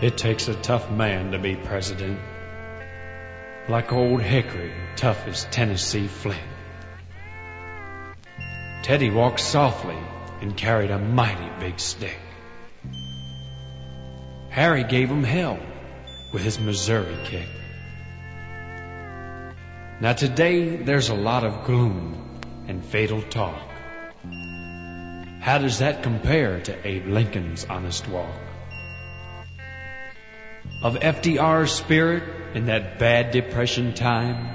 It takes a tough man to be president, like old Hickory, tough as Tennessee flint. Teddy walked softly and carried a mighty big stick. Harry gave him hell with his Missouri kick. Now today there's a lot of gloom and fatal talk. How does that compare to Abe Lincoln's honest walk? Of FDR's spirit in that bad Depression time?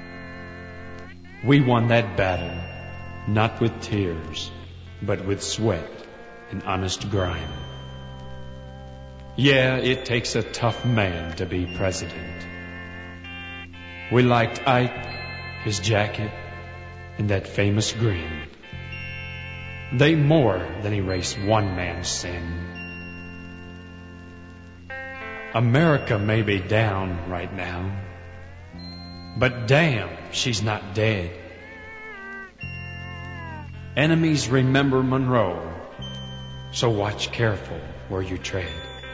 We won that battle, not with tears, but with sweat and honest grime. Yeah, it takes a tough man to be president. We liked Ike, his jacket, and that famous grin. They more than erase one man's sin. America may be down right now, but damn, she's not dead. Enemies remember Monroe, so watch careful where you tread.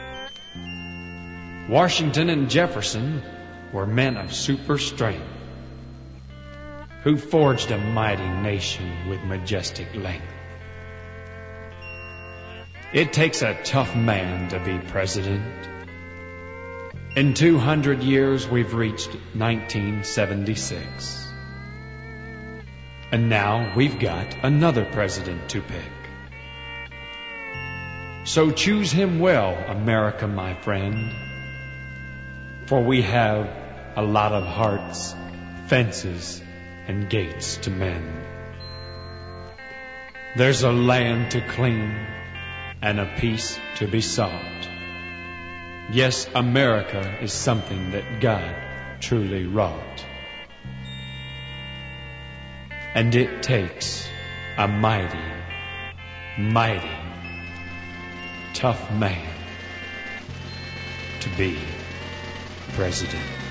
Washington and Jefferson were men of super strength, who forged a mighty nation with majestic length. It takes a tough man to be president. In 200 years we've reached 1976. And now we've got another president to pick. So choose him well, America, my friend. For we have a lot of hearts, fences, and gates to mend. There's a land to clean and a peace to be sought. Yes, America is something that God truly wrought. And it takes a mighty, mighty, tough man to be president.